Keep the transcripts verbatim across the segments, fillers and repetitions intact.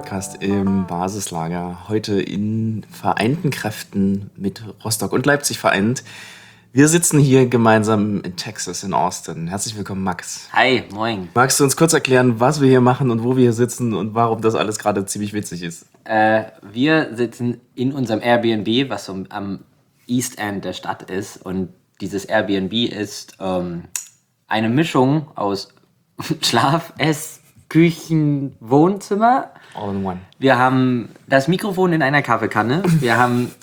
Podcast im Basislager. Heute in vereinten Kräften mit Rostock und Leipzig vereint. Wir sitzen hier gemeinsam in Texas, in Austin. Herzlich willkommen, Max. Hi, moin. Magst du uns kurz erklären, was wir hier machen und wo wir hier sitzen und warum das alles gerade ziemlich witzig ist? Äh, wir sitzen in unserem Airbnb, was so am East End der Stadt ist. Und dieses Airbnb ist ähm, eine Mischung aus Schlaf, Ess, Küchen, Wohnzimmer. All in one. Wir haben das Mikrofon in einer Kaffeekanne. Wir haben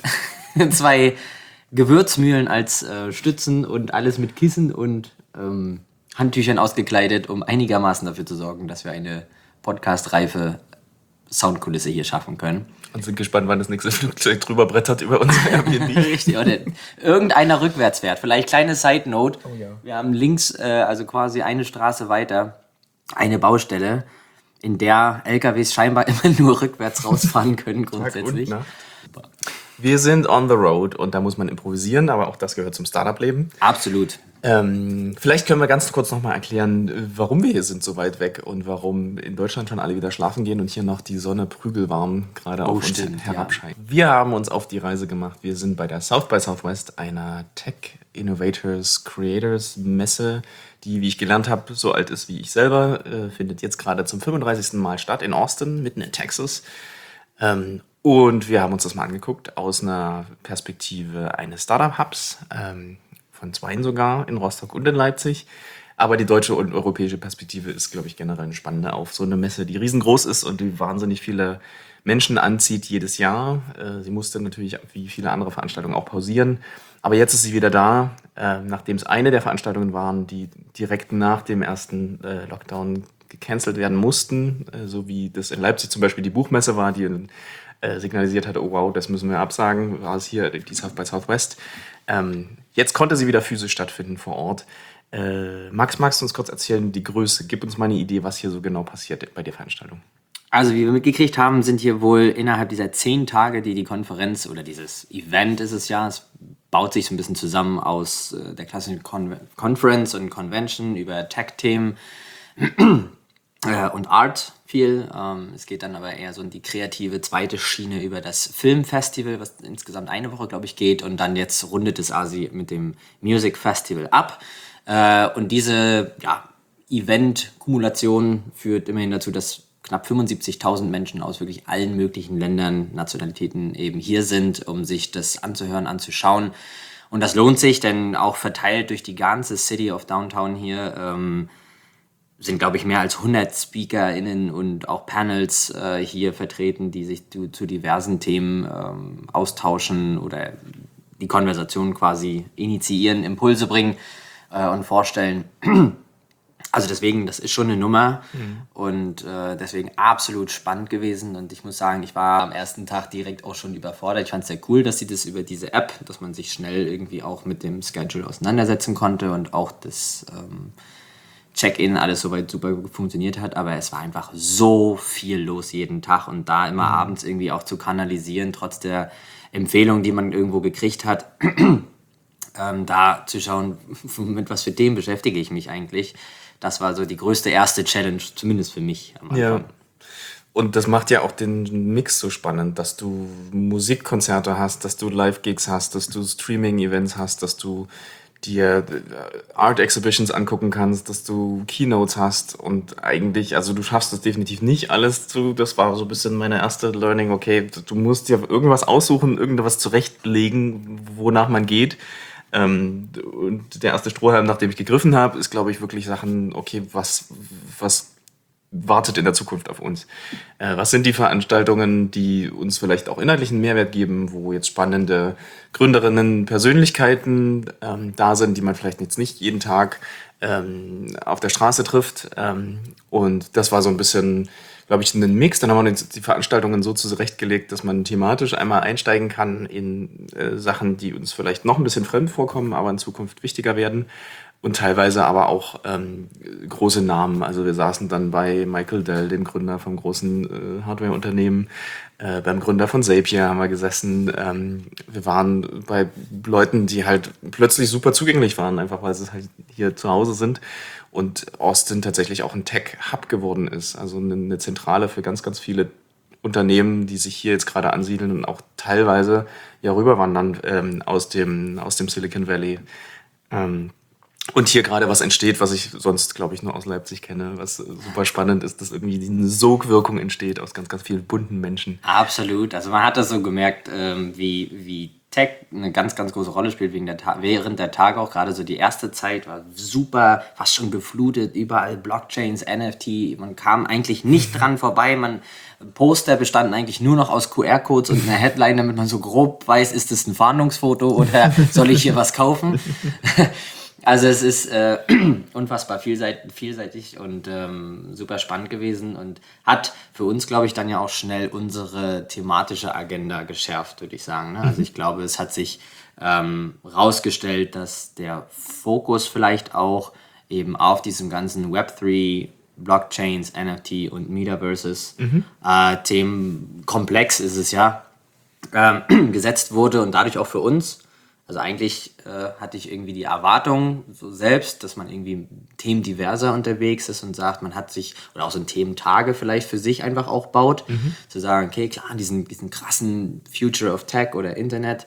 zwei Gewürzmühlen als äh, Stützen und alles mit Kissen und ähm, Handtüchern ausgekleidet, um einigermaßen dafür zu sorgen, dass wir eine podcastreife Soundkulisse hier schaffen können. Und sind gespannt, wann das nächste Flugzeug drüber brettert über unser Airbnb. Richtig, oder irgendeiner rückwärts fährt. Vielleicht kleine Side Note. Oh ja. Wir haben links, äh, also quasi eine Straße weiter, eine Baustelle, in der L K Ws scheinbar immer nur rückwärts rausfahren können grundsätzlich. Tag und Nacht. Wir sind on the road und da muss man improvisieren, aber auch das gehört zum Startup-Leben. Absolut. Ähm, vielleicht können wir ganz kurz nochmal erklären, warum wir hier sind so weit weg und warum in Deutschland schon alle wieder schlafen gehen und hier noch die Sonne prügelwarm gerade Oh, auf uns stimmt, herabscheint. Wir haben uns auf die Reise gemacht. Wir sind bei der South by Southwest, einer Tech Innovators Creators Messe, die, wie ich gelernt habe, so alt ist wie ich selber, äh, findet jetzt gerade zum fünfunddreißigsten Mal statt in Austin, mitten in Texas. Ähm, und wir haben uns das mal angeguckt aus einer Perspektive eines Startup-Hubs, ähm, von zweien sogar, in Rostock und in Leipzig. Aber die deutsche und europäische Perspektive ist, glaube ich, generell eine spannende auf so eine Messe, die riesengroß ist und die wahnsinnig viele Menschen anzieht jedes Jahr. Äh, sie musste natürlich wie viele andere Veranstaltungen auch pausieren. Aber jetzt ist sie wieder da, äh, nachdem es eine der Veranstaltungen waren, die direkt nach dem ersten äh, Lockdown gecancelt werden mussten, äh, so wie das in Leipzig zum Beispiel die Buchmesse war, die äh, signalisiert hat, oh wow, das müssen wir absagen, war es hier die South by Southwest. Ähm, jetzt konnte sie wieder physisch stattfinden vor Ort. Äh, Max, magst du uns kurz erzählen, die Größe? Gib uns mal eine Idee, was hier so genau passiert bei der Veranstaltung. Also wie wir mitgekriegt haben, sind hier wohl innerhalb dieser zehn Tage, die die Konferenz oder dieses Event ist es ja, es baut sich so ein bisschen zusammen aus äh, der klassischen Con- Conference und Convention über Tech-Themen äh, und Art viel. Ähm, es geht dann aber eher so in die kreative zweite Schiene über das Filmfestival, was insgesamt eine Woche, glaube ich, geht. Und dann jetzt rundet es Asi mit dem Music Festival ab. Äh, und diese ja, Event-Kumulation führt immerhin dazu, dass knapp fünfundsiebzigtausend Menschen aus wirklich allen möglichen Ländern, Nationalitäten eben hier sind, um sich das anzuhören, anzuschauen. Und das lohnt sich, denn auch verteilt durch die ganze City of Downtown hier ähm, sind, glaube ich, mehr als hundert SpeakerInnen und auch Panels äh, hier vertreten, die sich zu, zu diversen Themen ähm, austauschen oder die Konversation quasi initiieren, Impulse bringen äh, und vorstellen. Also deswegen, das ist schon eine Nummer mhm. und äh, deswegen absolut spannend gewesen. Und ich muss sagen, ich war am ersten Tag direkt auch schon überfordert. Ich fand es sehr cool, dass sie das über diese App, dass man sich schnell irgendwie auch mit dem Schedule auseinandersetzen konnte und auch das ähm, Check-in alles soweit super funktioniert hat. Aber es war einfach so viel los jeden Tag und da immer mhm. abends irgendwie auch zu kanalisieren, trotz der Empfehlung, die man irgendwo gekriegt hat, ähm, da zu schauen, mit was für Themen beschäftige ich mich eigentlich. Das war so die größte erste Challenge, zumindest für mich am Anfang. Ja. Und das macht ja auch den Mix so spannend, dass du Musikkonzerte hast, dass du Live-Gigs hast, dass du Streaming-Events hast, dass du dir Art-Exhibitions angucken kannst, dass du Keynotes hast und eigentlich, also du schaffst es definitiv nicht alles zu, das war so ein bisschen meine erste Learning, okay, du musst dir irgendwas aussuchen, irgendwas zurechtlegen, wonach man geht. Ähm, und der erste Strohhalm, nach dem ich gegriffen habe, ist, glaube ich, wirklich Sachen, okay, was, was wartet in der Zukunft auf uns? Äh, was sind die Veranstaltungen, die uns vielleicht auch inhaltlichen Mehrwert geben, wo jetzt spannende Gründerinnen, Persönlichkeiten ähm, da sind, die man vielleicht jetzt nicht jeden Tag ähm, auf der Straße trifft. Ähm, und das war so ein bisschen, glaube ich, ein Mix. Dann haben wir uns die Veranstaltungen so zurechtgelegt, dass man thematisch einmal einsteigen kann in äh, Sachen, die uns vielleicht noch ein bisschen fremd vorkommen, aber in Zukunft wichtiger werden. Und teilweise aber auch ähm, große Namen. Also wir saßen dann bei Michael Dell, dem Gründer vom großen äh, Hardware-Unternehmen. Äh, beim Gründer von Zapier haben wir gesessen. Ähm, wir waren bei Leuten, die halt plötzlich super zugänglich waren, einfach weil sie halt hier zu Hause sind. Und Austin tatsächlich auch ein Tech-Hub geworden ist. Also eine, eine Zentrale für ganz, ganz viele Unternehmen, die sich hier jetzt gerade ansiedeln und auch teilweise ja rüberwandern ähm, aus dem, aus dem Silicon Valley. Ähm, und hier gerade was entsteht, was ich sonst, glaube ich, nur aus Leipzig kenne, was super spannend ist, dass irgendwie eine Sogwirkung entsteht aus ganz, ganz vielen bunten Menschen. Absolut. Also man hat das so gemerkt, ähm, wie, wie Tech eine ganz, ganz große Rolle spielt wegen der Ta- während der Tage auch. Gerade so die erste Zeit war super, fast schon geflutet, überall Blockchains, N F T. Man kam eigentlich nicht dran vorbei. Man, Poster bestanden eigentlich nur noch aus Q R-Codes und einer Headline, damit man so grob weiß, ist das ein Fahndungsfoto oder soll ich hier was kaufen? Also es ist äh, unfassbar vielseitig, vielseitig und ähm, super spannend gewesen und hat für uns, glaube ich, dann ja auch schnell unsere thematische Agenda geschärft, würde ich sagen. Ne? Also ich glaube, es hat sich ähm, rausgestellt, dass der Fokus vielleicht auch eben auf diesem ganzen Web drei, Blockchains, N F T und Metaverses mhm. äh, Themenkomplex ist es ja, ähm, gesetzt wurde und dadurch auch für uns. Also eigentlich äh, hatte ich irgendwie die Erwartung so selbst, dass man irgendwie themendiverser unterwegs ist und sagt, man hat sich, oder auch so ein Thementage vielleicht für sich einfach auch baut, mhm. zu sagen, okay, klar, diesen, diesen krassen Future of Tech oder Internet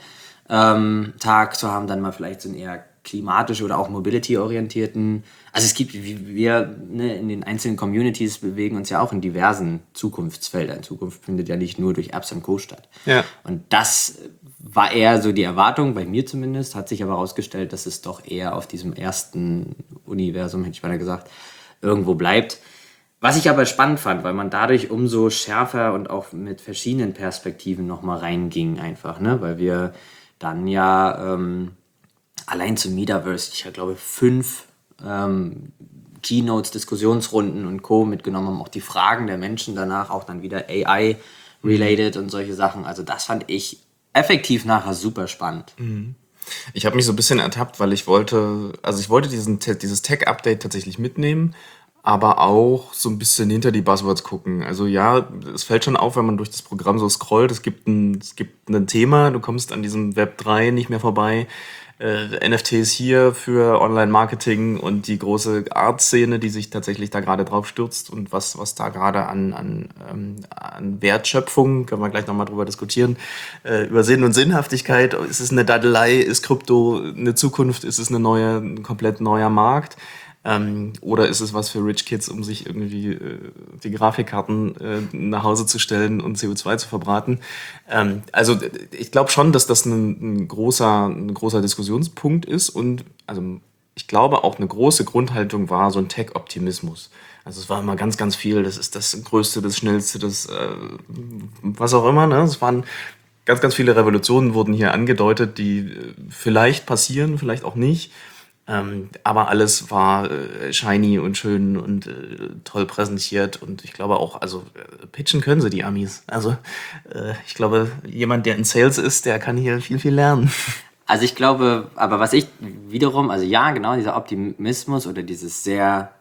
ähm, Tag zu haben, dann mal vielleicht so einen eher klimatisch oder auch mobility-orientierten. Also es gibt, wie wir ne, in den einzelnen Communities bewegen uns ja auch in diversen Zukunftsfeldern. Zukunft findet ja nicht nur durch Apps und Co. statt. Ja. Und das war eher so die Erwartung, bei mir zumindest, hat sich aber herausgestellt, dass es doch eher auf diesem ersten Universum, hätte ich mal gesagt, irgendwo bleibt. Was ich aber spannend fand, weil man dadurch umso schärfer und auch mit verschiedenen Perspektiven nochmal reinging einfach, ne? Weil wir dann ja ähm, allein zum Metaverse, ich glaube, fünf ähm, Keynotes, Diskussionsrunden und Co. mitgenommen haben, auch die Fragen der Menschen danach, auch dann wieder A I-related mhm. und solche Sachen. Also das fand ich effektiv nachher super spannend. Mhm. Ich habe mich so ein bisschen ertappt, weil ich wollte, also ich wollte diesen, dieses Tech-Update tatsächlich mitnehmen, aber auch so ein bisschen hinter die Buzzwords gucken. Also ja, es fällt schon auf, wenn man durch das Programm so scrollt, es gibt ein, es gibt ein Thema, du kommst an diesem Web drei nicht mehr vorbei. Äh, N F Ts hier für Online-Marketing und die große Art-Szene, die sich tatsächlich da gerade drauf stürzt und was, was da gerade an, an, ähm, an Wertschöpfung, können wir gleich nochmal drüber diskutieren, äh, über Sinn und Sinnhaftigkeit. Ist es eine Daddelei? Ist Krypto eine Zukunft? Ist es eine neue, ein komplett neuer Markt? Ähm, oder ist es was für Rich Kids, um sich irgendwie äh, die Grafikkarten äh, nach Hause zu stellen und C O zwei zu verbraten? Ähm, also ich glaube schon, dass das ein, ein, großer, ein großer Diskussionspunkt ist und also ich glaube auch eine große Grundhaltung war so ein Tech-Optimismus. Also es war immer ganz, ganz viel, das ist das Größte, das Schnellste, das äh, was auch immer. Ne? Es waren ganz, ganz viele Revolutionen wurden hier angedeutet, die vielleicht passieren, vielleicht auch nicht. Ähm, aber alles war äh, shiny und schön und äh, toll präsentiert und ich glaube auch, also äh, pitchen können sie die Amis. Also äh, ich glaube, jemand, der in Sales ist, der kann hier viel, viel lernen. Also ich glaube, aber was ich wiederum, also ja, genau, dieser Optimismus oder dieses sehr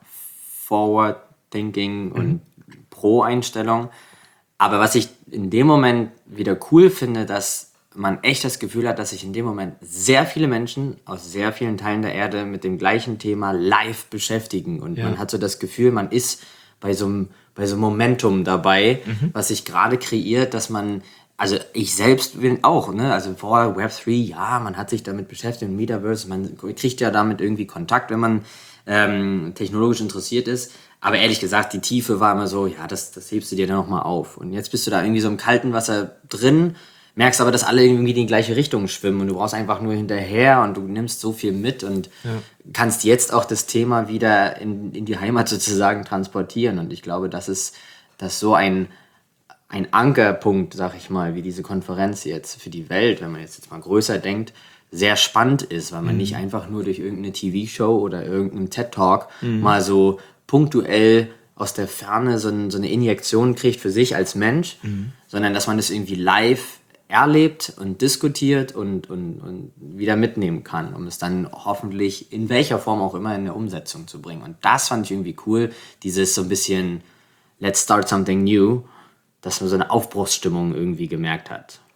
Forward-Thinking und mhm. Pro-Einstellung, aber was ich in dem Moment wieder cool finde, dass man echt das Gefühl hat, dass sich in dem Moment sehr viele Menschen aus sehr vielen Teilen der Erde mit dem gleichen Thema live beschäftigen. Und ja. man hat so das Gefühl, man ist bei so einem, bei so einem Momentum dabei, mhm. was sich gerade kreiert, dass man, also ich selbst bin auch, ne, also vor Web drei, ja, man hat sich damit beschäftigt, im Metaverse, man kriegt ja damit irgendwie Kontakt, wenn man ähm, technologisch interessiert ist. Aber ehrlich gesagt, die Tiefe war immer so, ja, das, das hebst du dir dann nochmal auf. Und jetzt bist du da irgendwie so im kalten Wasser drin, merkst aber, dass alle irgendwie in die gleiche Richtung schwimmen und du brauchst einfach nur hinterher und du nimmst so viel mit und ja. kannst jetzt auch das Thema wieder in, in die Heimat sozusagen transportieren. Und ich glaube, das ist, das ist so ein, ein Ankerpunkt, sag ich mal, wie diese Konferenz jetzt für die Welt, wenn man jetzt, jetzt mal größer denkt, sehr spannend ist, weil man mhm. nicht einfach nur durch irgendeine T V-Show oder irgendeinen TED-Talk mhm. mal so punktuell aus der Ferne so, ein, so eine Injektion kriegt für sich als Mensch, mhm. sondern dass man das irgendwie live erlebt und diskutiert und, und, und wieder mitnehmen kann, um es dann hoffentlich in welcher Form auch immer in der Umsetzung zu bringen. Und das fand ich irgendwie cool, dieses so ein bisschen Let's start something new, dass man so eine Aufbruchsstimmung irgendwie gemerkt hat.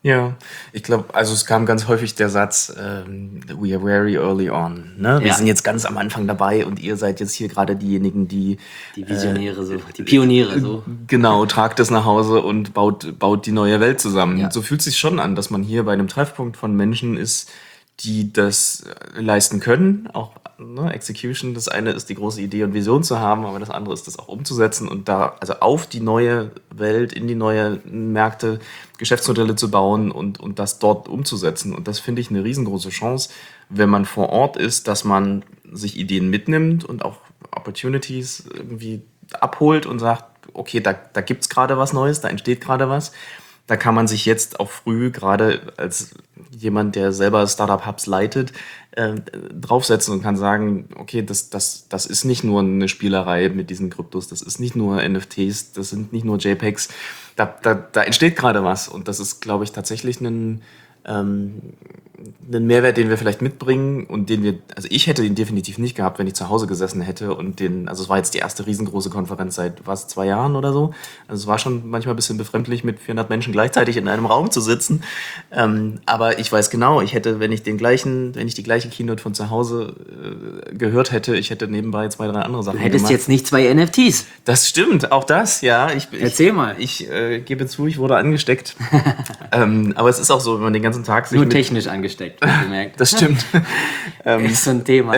Ja, ich glaube, also es kam ganz häufig der Satz, ähm, we are very early on. Ne? Wir Ja. sind jetzt ganz am Anfang dabei und ihr seid jetzt hier gerade diejenigen, die Die Visionäre, so, die Pioniere, so. genau, tragt es nach Hause und baut, baut die neue Welt zusammen. Ja. So fühlt es sich schon an, dass man hier bei einem Treffpunkt von Menschen ist, die das leisten können. Auch ne, Execution, das eine ist die große Idee und Vision zu haben, aber das andere ist das auch umzusetzen und da also auf die neue Welt, in die neue Märkte Geschäftsmodelle zu bauen und, und das dort umzusetzen. Und das finde ich eine riesengroße Chance, wenn man vor Ort ist, dass man sich Ideen mitnimmt und auch Opportunities irgendwie abholt und sagt, okay, da, da gibt es gerade was Neues, da entsteht gerade was. Da kann man sich jetzt auch früh, gerade als jemand, der selber Startup-Hubs leitet, äh, draufsetzen und kann sagen, okay, das, das, das ist nicht nur eine Spielerei mit diesen Kryptos, das ist nicht nur N F Ts, das sind nicht nur JPEGs, da, da, da entsteht gerade was. Und das ist, glaube ich, tatsächlich ein, ähm, einen Mehrwert, den wir vielleicht mitbringen und den wir, also ich hätte ihn definitiv nicht gehabt, wenn ich zu Hause gesessen hätte und den, also es war jetzt die erste riesengroße Konferenz seit, was, zwei Jahren oder so. Also es war schon manchmal ein bisschen befremdlich, mit vierhundert Menschen gleichzeitig in einem Raum zu sitzen. Ähm, aber ich weiß genau, ich hätte, wenn ich den gleichen, wenn ich die gleiche Keynote von zu Hause äh, gehört hätte, ich hätte nebenbei zwei, drei andere Sachen Du hättest gemacht. jetzt nicht zwei N F Ts. Das stimmt, auch das, ja. Ich, Erzähl ich, mal. Ich äh, gebe zu, ich wurde angesteckt. ähm, aber es ist auch so, wenn man den ganzen Tag sich Nur mit, technisch angesteckt, gemerkt. das stimmt. ähm, Ist so ein Thema.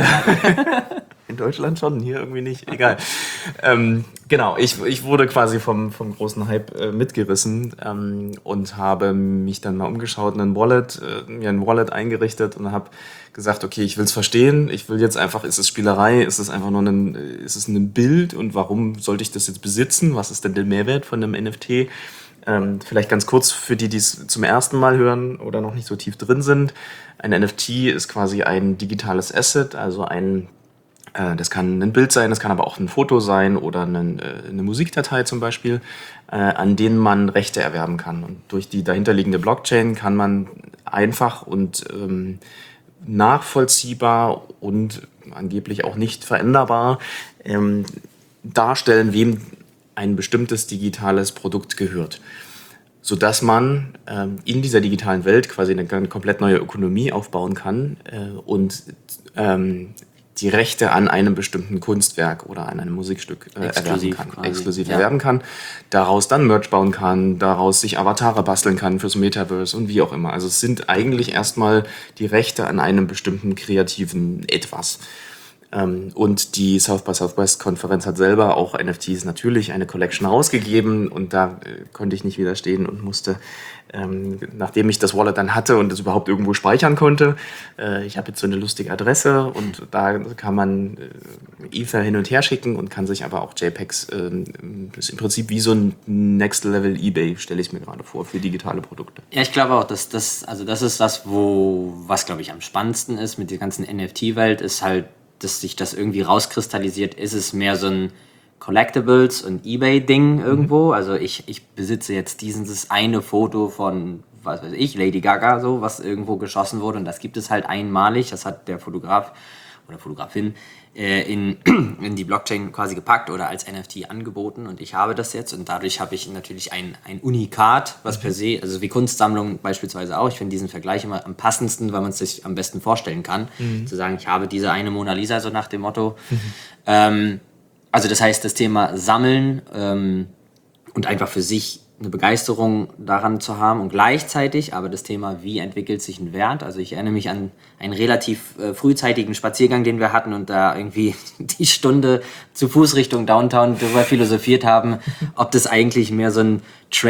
in Deutschland schon, hier irgendwie nicht. Egal. ähm, genau, ich, ich wurde quasi vom, vom großen Hype äh, mitgerissen ähm, und habe mich dann mal umgeschaut, ein Wallet, äh, mir ein Wallet eingerichtet und habe gesagt, okay, ich will es verstehen. Ich will jetzt einfach, ist es Spielerei? Ist es einfach nur ein, ist es ein Bild? Und warum sollte ich das jetzt besitzen? Was ist denn der Mehrwert von einem N F T? Ähm, vielleicht ganz kurz für die, die es zum ersten Mal hören oder noch nicht so tief drin sind. Ein N F T ist quasi ein digitales Asset, also ein, äh, das kann ein Bild sein, das kann aber auch ein Foto sein oder ein, äh, eine Musikdatei zum Beispiel, äh, an denen man Rechte erwerben kann. Und durch die dahinterliegende Blockchain kann man einfach und ähm, nachvollziehbar und angeblich auch nicht veränderbar ähm, darstellen, wem ein bestimmtes digitales Produkt gehört, sodass man ähm, in dieser digitalen Welt quasi eine, eine komplett neue Ökonomie aufbauen kann äh, und ähm, die Rechte an einem bestimmten Kunstwerk oder an einem Musikstück äh, erwerben kann, quasi. exklusiv Ja. erwerben kann, daraus dann Merch bauen kann, daraus sich Avatare basteln kann fürs Metaverse und wie auch immer. Also es sind eigentlich erstmal die Rechte an einem bestimmten kreativen Etwas. Ähm, und die South by Southwest Konferenz hat selber auch N F Ts natürlich eine Collection rausgegeben und da äh, konnte ich nicht widerstehen und musste, ähm, nachdem ich das Wallet dann hatte und es überhaupt irgendwo speichern konnte, äh, ich habe jetzt so eine lustige Adresse und da kann man äh, Ether hin und her schicken und kann sich aber auch JPEGs, äh, ist im Prinzip wie so ein Next Level eBay, stelle ich mir gerade vor, für digitale Produkte. Ja, ich glaube auch, dass das, also das ist das, wo, was glaube ich am spannendsten ist mit der ganzen N F T-Welt, ist halt, dass sich das irgendwie rauskristallisiert, ist es mehr so ein Collectibles- und Ebay-Ding irgendwo. Mhm. Also ich, ich besitze jetzt dieses eine Foto von, was weiß ich, Lady Gaga, so, was irgendwo geschossen wurde und das gibt es halt einmalig. Das hat der Fotograf oder Fotografin äh, in, in die Blockchain quasi gepackt oder als N F T angeboten und ich habe das jetzt und dadurch habe ich natürlich ein, ein Unikat, was per se, also wie Kunstsammlungen beispielsweise auch, ich finde diesen Vergleich immer am passendsten, weil man es sich am besten vorstellen kann, mhm. zu sagen, ich habe diese eine Mona Lisa, so nach dem Motto. Mhm. Ähm, also das heißt, das Thema Sammeln ähm, und einfach für sich eine Begeisterung daran zu haben und gleichzeitig aber das Thema, wie entwickelt sich ein Wert. Also ich erinnere mich an einen relativ äh, frühzeitigen Spaziergang, den wir hatten und da irgendwie die Stunde zu Fuß Richtung Downtown darüber philosophiert haben, ob das eigentlich mehr so ein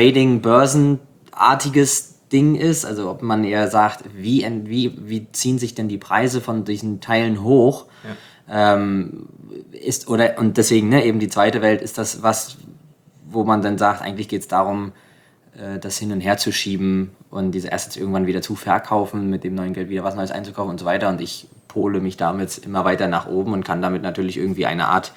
Trading-Börsenartiges Ding ist, also ob man eher sagt, wie, wie, wie ziehen sich denn die Preise von diesen Teilen hoch, ja. ähm, ist, oder, und deswegen, ne, eben die zweite Welt, ist das was, wo man dann sagt, eigentlich geht es darum, äh, das hin und her zu schieben und diese Assets irgendwann wieder zu verkaufen, mit dem neuen Geld wieder was Neues einzukaufen und so weiter. Und ich pole mich damit immer weiter nach oben und kann damit natürlich irgendwie eine Art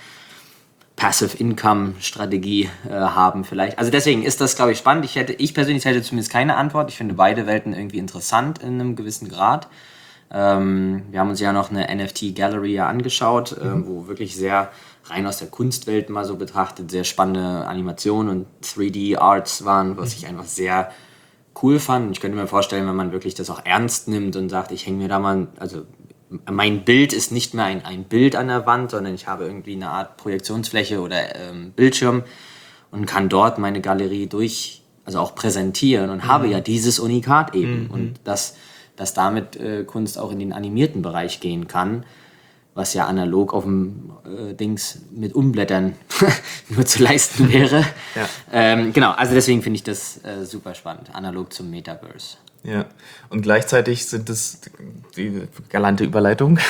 Passive-Income-Strategie äh, haben vielleicht. Also deswegen ist das, glaube ich, spannend. Ich, hätte, ich persönlich hätte zumindest keine Antwort. Ich finde beide Welten irgendwie interessant in einem gewissen Grad. Ähm, wir haben uns ja noch eine N F T-Gallery ja angeschaut, mhm. äh, wo wirklich sehr rein aus der Kunstwelt mal so betrachtet, sehr spannende Animationen und drei D Arts waren, was ich einfach sehr cool fand. Ich könnte mir vorstellen, wenn man wirklich das auch ernst nimmt und sagt, ich hänge mir da mal, also mein Bild ist nicht mehr ein, ein Bild an der Wand, sondern ich habe irgendwie eine Art Projektionsfläche oder ähm, Bildschirm und kann dort meine Galerie durch, also auch präsentieren und mhm. habe ja dieses Unikat eben. Mhm. Und dass, dass damit äh, Kunst auch in den animierten Bereich gehen kann, was ja analog auf dem äh, Dings mit Umblättern nur zu leisten wäre. Ja. Ähm, genau, also deswegen finde ich das äh, super spannend, analog zum Metaverse. Ja, und gleichzeitig sind es, die galante Überleitung,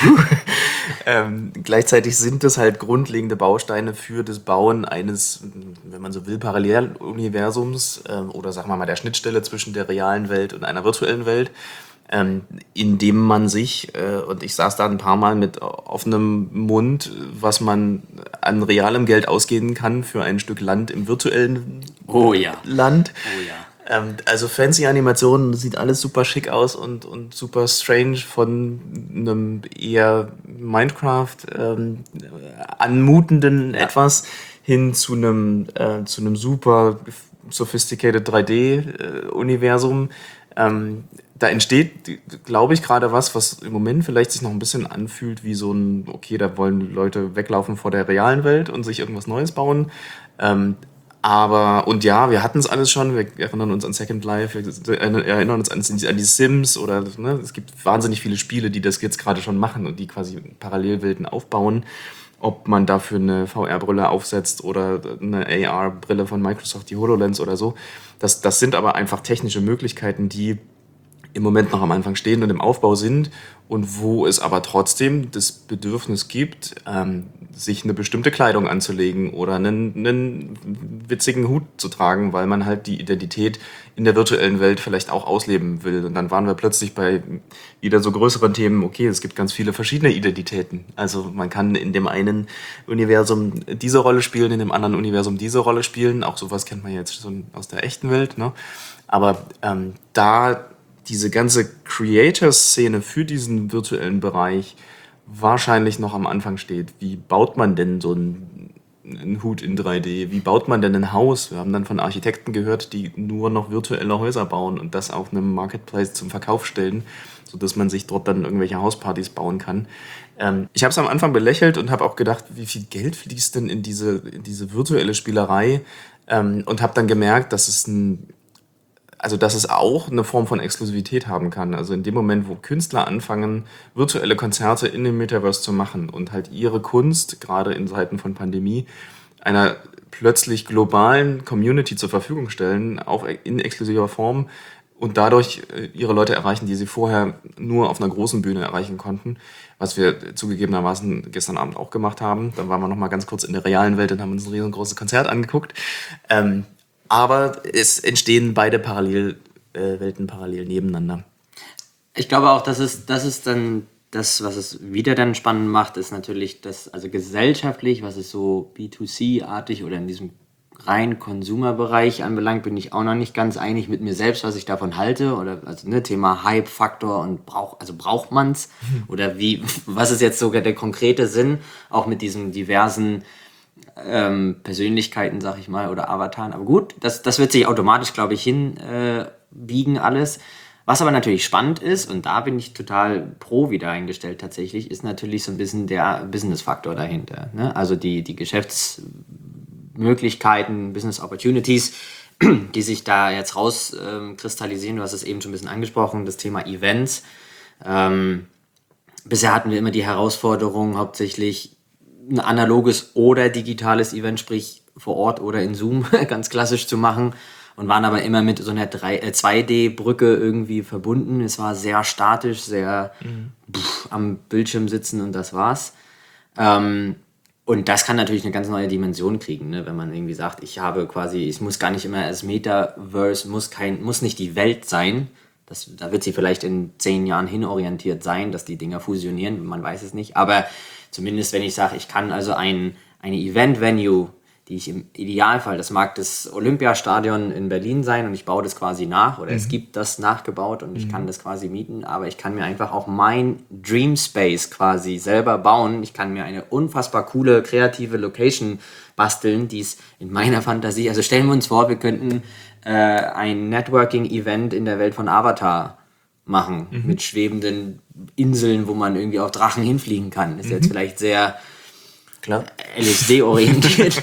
ähm, gleichzeitig sind es halt grundlegende Bausteine für das Bauen eines, wenn man so will, Paralleluniversums äh, oder sagen wir mal der Schnittstelle zwischen der realen Welt und einer virtuellen Welt, ähm, indem man sich, äh, und ich saß da ein paar Mal mit offenem Mund, was man an realem Geld ausgeben kann für ein Stück Land im virtuellen oh, ja. Land. Oh ja. Also fancy Animationen, sieht alles super schick aus und, und super strange von einem eher Minecraft ähm, anmutenden ja. etwas hin zu einem, äh, zu einem super sophisticated drei D-Universum. Ähm, da entsteht, glaube ich, gerade was, was im Moment vielleicht sich noch ein bisschen anfühlt wie so ein, okay, da wollen Leute weglaufen vor der realen Welt und sich irgendwas Neues bauen. Ähm, Aber, und ja, wir hatten es alles schon, wir erinnern uns an Second Life, wir erinnern uns an, an die Sims oder ne, es gibt wahnsinnig viele Spiele, die das jetzt gerade schon machen und die quasi Parallelwelten aufbauen. Ob man dafür eine V R-Brille aufsetzt oder eine A R-Brille von Microsoft, die HoloLens oder so. Das, das sind aber einfach technische Möglichkeiten, die im Moment noch am Anfang stehen und im Aufbau sind und wo es aber trotzdem das Bedürfnis gibt, ähm, sich eine bestimmte Kleidung anzulegen oder einen, einen witzigen Hut zu tragen, weil man halt die Identität in der virtuellen Welt vielleicht auch ausleben will. Und dann waren wir plötzlich bei wieder so größeren Themen, okay, es gibt ganz viele verschiedene Identitäten. Also man kann in dem einen Universum diese Rolle spielen, in dem anderen Universum diese Rolle spielen. Auch sowas kennt man jetzt schon aus der echten Welt, ne? Aber ähm, da diese ganze Creator-Szene für diesen virtuellen Bereich wahrscheinlich noch am Anfang steht. Wie baut man denn so einen, einen Hut in drei D? Wie baut man denn ein Haus? Wir haben dann von Architekten gehört, die nur noch virtuelle Häuser bauen und das auf einem Marketplace zum Verkauf stellen, sodass man sich dort dann irgendwelche Hauspartys bauen kann. Ähm, ich habe es am Anfang belächelt und habe auch gedacht, wie viel Geld fließt denn in diese, in diese virtuelle Spielerei? Ähm, und habe dann gemerkt, dass es ein Also, dass es auch eine Form von Exklusivität haben kann. Also in dem Moment, wo Künstler anfangen, virtuelle Konzerte in dem Metaverse zu machen und halt ihre Kunst, gerade in Zeiten von Pandemie, einer plötzlich globalen Community zur Verfügung stellen, auch in exklusiver Form und dadurch ihre Leute erreichen, die sie vorher nur auf einer großen Bühne erreichen konnten, was wir zugegebenermaßen gestern Abend auch gemacht haben. Dann waren wir noch mal ganz kurz in der realen Welt und haben uns ein riesengroßes Konzert angeguckt. Ähm, Aber es entstehen beide Parallelwelten äh, parallel nebeneinander. Ich glaube auch, dass es, das ist dann das, was es wieder dann spannend macht, ist natürlich das, also gesellschaftlich, was es so B zwei C-artig oder in diesem rein Consumer-Bereich anbelangt, bin ich auch noch nicht ganz einig mit mir selbst, was ich davon halte. Oder also ne, Thema Hype-Faktor und brauch, also braucht man's? Mhm. Oder wie, was ist jetzt sogar der konkrete Sinn, auch mit diesen diversen Ähm, Persönlichkeiten, sag ich mal, oder Avataren. Aber gut, das, das wird sich automatisch, glaube ich, hinbiegen äh, alles. Was aber natürlich spannend ist, und da bin ich total pro wieder eingestellt tatsächlich, ist natürlich so ein bisschen der Business-Faktor dahinter. Ne? Also die, die Geschäftsmöglichkeiten, Business Opportunities, die sich da jetzt rauskristallisieren. Ähm, du hast es eben schon ein bisschen angesprochen, das Thema Events. Ähm, bisher hatten wir immer die Herausforderung, hauptsächlich ein analoges oder digitales Event, sprich vor Ort oder in Zoom, ganz klassisch zu machen und waren aber immer mit so einer zwei D-Brücke irgendwie verbunden. Es war sehr statisch, sehr mhm. pff, am Bildschirm sitzen und das war's. Ähm, und das kann natürlich eine ganz neue Dimension kriegen, ne? Wenn man irgendwie sagt, ich habe quasi, es muss gar nicht immer das Metaverse, muss, kein, muss nicht die Welt sein. Das, da wird sie vielleicht in zehn Jahren hinorientiert sein, dass die Dinger fusionieren, man weiß es nicht, aber zumindest wenn ich sage, ich kann also ein, eine Event-Venue, die ich im Idealfall, das mag das Olympiastadion in Berlin sein und ich baue das quasi nach oder mhm. es gibt das nachgebaut und ich mhm. kann das quasi mieten, aber ich kann mir einfach auch mein Dream Space quasi selber bauen. Ich kann mir eine unfassbar coole, kreative Location basteln, die es in meiner Fantasie, also stellen wir uns vor, wir könnten äh, ein Networking-Event in der Welt von Avatar machen, mhm. mit schwebenden Inseln, wo man irgendwie auch Drachen hinfliegen kann. Das ist mhm. jetzt vielleicht sehr Klar. L S D-orientiert.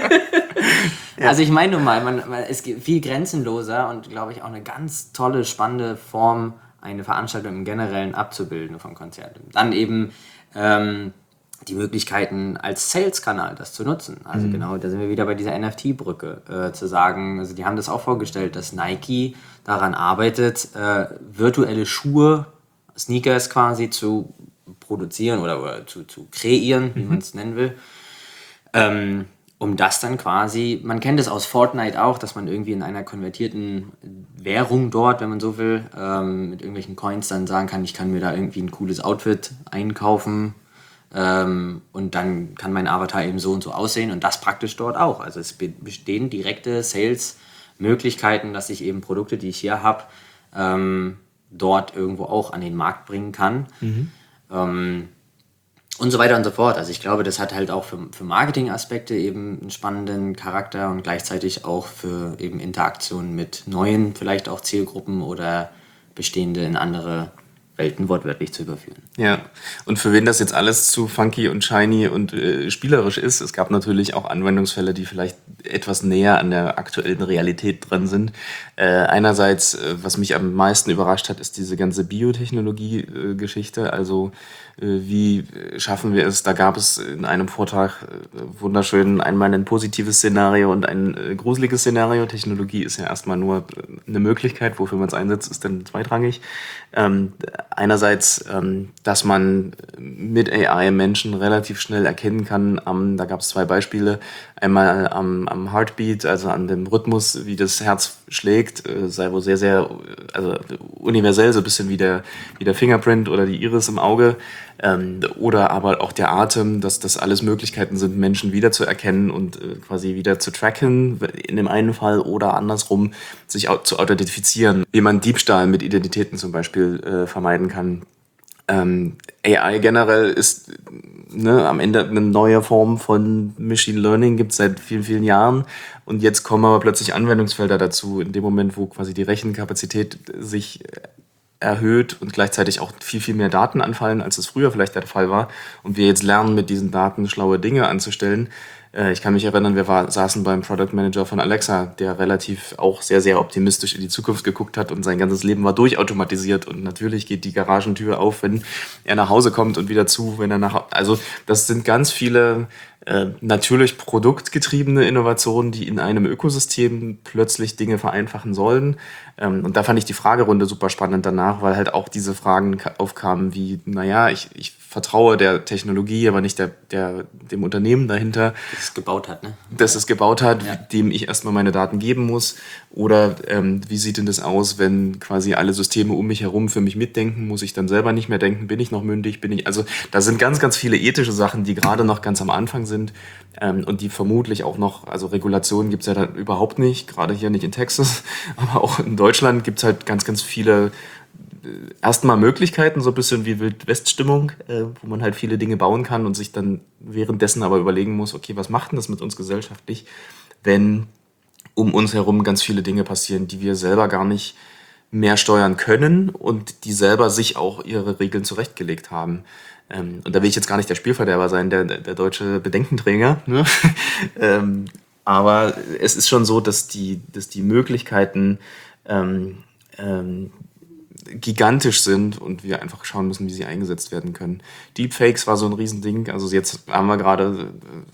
Ja. Also ich meine nur mal, man, man, es gibt viel grenzenloser und glaube ich auch eine ganz tolle, spannende Form, eine Veranstaltung im Generellen abzubilden von Konzerten. Dann eben ähm, die Möglichkeiten als Sales-Kanal das zu nutzen. Also mhm. genau, da sind wir wieder bei dieser N F T-Brücke, äh, zu sagen, also die haben das auch vorgestellt, dass Nike daran arbeitet, äh, virtuelle Schuhe, Sneakers quasi zu produzieren oder, oder zu, zu kreieren, wie mhm. man es nennen will. Ähm, um das dann quasi, man kennt es aus Fortnite auch, dass man irgendwie in einer konvertierten Währung dort, wenn man so will, ähm, mit irgendwelchen Coins dann sagen kann, ich kann mir da irgendwie ein cooles Outfit einkaufen ähm, und dann kann mein Avatar eben so und so aussehen und das praktisch dort auch. Also es bestehen direkte Sales-Möglichkeiten, dass ich eben Produkte, die ich hier habe, ähm, dort irgendwo auch an den Markt bringen kann. Mhm. Ähm, Und so weiter und so fort. Also ich glaube, das hat halt auch für, für Marketing-Aspekte eben einen spannenden Charakter und gleichzeitig auch für eben Interaktionen mit neuen, vielleicht auch Zielgruppen oder bestehende in andere Welten wortwörtlich zu überführen. Ja, und für wen das jetzt alles zu funky und shiny und äh, spielerisch ist, es gab natürlich auch Anwendungsfälle, die vielleicht etwas näher an der aktuellen Realität dran sind. Äh, einerseits, äh, was mich am meisten überrascht hat, ist diese ganze Biotechnologie-Geschichte. Äh, also äh, wie schaffen wir es, da gab es in einem Vortrag äh, wunderschön einmal ein positives Szenario und ein äh, gruseliges Szenario. Technologie ist ja erstmal nur eine Möglichkeit, wofür man es einsetzt, ist dann zweitrangig. Ähm, einerseits, ähm, dass man mit A I Menschen relativ schnell erkennen kann, ähm, da gab es zwei Beispiele, einmal am, am Heartbeat, also an dem Rhythmus, wie das Herz schlägt, äh, sei wohl sehr, sehr also universell, so ein bisschen wie der, wie der Fingerprint oder die Iris im Auge, ähm, oder aber auch der Atem, dass das alles Möglichkeiten sind, Menschen wiederzuerkennen und äh, quasi wieder zu tracken, in dem einen Fall, oder andersrum sich au- zu identifizieren, wie man Diebstahl mit Identitäten zum Beispiel äh, vermeiden kann. Ähm, A I generell ist ne, am Ende eine neue Form von Machine Learning, gibt es seit vielen, vielen Jahren. Und jetzt kommen aber plötzlich Anwendungsfelder dazu, in dem Moment, wo quasi die Rechenkapazität sich erhöht und gleichzeitig auch viel, viel mehr Daten anfallen, als es früher vielleicht der Fall war. Und wir jetzt lernen, mit diesen Daten schlaue Dinge anzustellen. Äh, ich kann mich erinnern, wir war, saßen beim Product Manager von Alexa, der relativ auch sehr, sehr optimistisch in die Zukunft geguckt hat und sein ganzes Leben war durchautomatisiert. Und natürlich geht die Garagentür auf, wenn er nach Hause kommt und wieder zu, wenn er nach... Also das sind ganz viele äh, natürlich produktgetriebene Innovationen, die in einem Ökosystem plötzlich Dinge vereinfachen sollen. Ähm, und da fand ich die Fragerunde super spannend danach, weil halt auch diese Fragen ka- aufkamen wie, naja, ich, ich vertraue der Technologie, aber nicht der, der, dem Unternehmen dahinter. Das es gebaut hat, ne? Das es gebaut hat, Ja. dem ich erstmal meine Daten geben muss. Oder ähm, wie sieht denn das aus, wenn quasi alle Systeme um mich herum für mich mitdenken? Muss ich dann selber nicht mehr denken? Bin ich noch mündig? Bin ich... Also da sind ganz, ganz viele ethische Sachen, die gerade noch ganz am Anfang sind ähm, und die vermutlich auch noch... Also Regulationen gibt es ja da überhaupt nicht, gerade hier nicht in Texas, aber auch in Deutschland gibt es halt ganz, ganz viele erstmal Möglichkeiten, so ein bisschen wie Wild-West-Stimmung, äh, wo man halt viele Dinge bauen kann und sich dann währenddessen aber überlegen muss, okay, was macht denn das mit uns gesellschaftlich, wenn um uns herum ganz viele Dinge passieren, die wir selber gar nicht mehr steuern können und die selber sich auch ihre Regeln zurechtgelegt haben. Ähm, und da will ich jetzt gar nicht der Spielverderber sein, der, der, der deutsche Bedenkenträger, ne? ähm, aber es ist schon so, dass die, dass die Möglichkeiten ähm, ähm, gigantisch sind und wir einfach schauen müssen, wie sie eingesetzt werden können. Deepfakes war so ein Riesending. Also jetzt haben wir gerade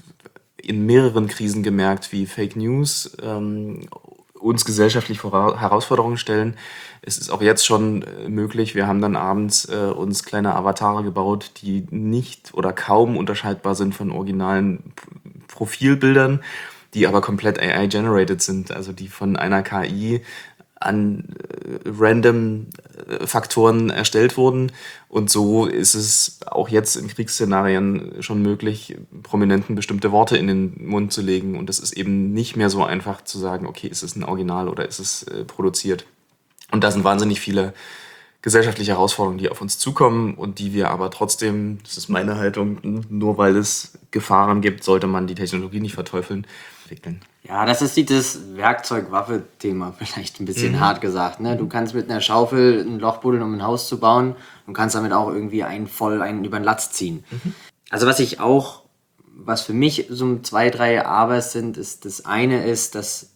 in mehreren Krisen gemerkt, wie Fake News ähm, uns gesellschaftlich vor Herausforderungen stellen. Es ist auch jetzt schon äh, möglich. Wir haben dann abends äh, uns kleine Avatare gebaut, die nicht oder kaum unterscheidbar sind von originalen P- Profilbildern, die aber komplett A I-generated sind, also die von einer K I an äh, random äh, Faktoren erstellt wurden. Und so ist es auch jetzt in Kriegsszenarien schon möglich, Prominenten bestimmte Worte in den Mund zu legen. Und es ist eben nicht mehr so einfach zu sagen, okay, ist es ein Original oder ist es äh, produziert. Und da sind wahnsinnig viele gesellschaftliche Herausforderungen, die auf uns zukommen und die wir aber trotzdem, das ist meine Haltung, nur weil es Gefahren gibt, sollte man die Technologie nicht verteufeln, entwickeln. Ja, das ist dieses Werkzeug-Waffe-Thema vielleicht ein bisschen mhm. hart gesagt. Ne? Du kannst mit einer Schaufel ein Loch buddeln, um ein Haus zu bauen und kannst damit auch irgendwie einen voll einen über den Latz ziehen. Mhm. Also was ich auch, was für mich so zwei, drei Abers sind, ist, das eine ist, dass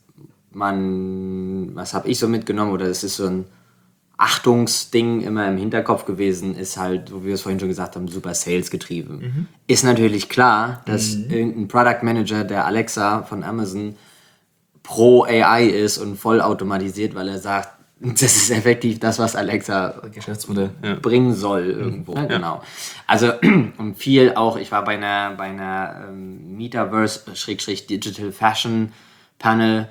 man, was habe ich so mitgenommen, oder das ist so ein Achtungsding immer im Hinterkopf gewesen, ist halt, wo wir es vorhin schon gesagt haben, super Sales getrieben. Mhm. Ist natürlich klar, dass mhm. irgendein Product Manager der Alexa von Amazon pro A I ist und voll automatisiert, weil er sagt, das ist effektiv das, was Alexa Geschäftsmodell ja. bringen soll irgendwo. Mhm. Ja. Genau. Also und viel auch, ich war bei einer, bei einer ähm, Metaverse-Digital Fashion Panel,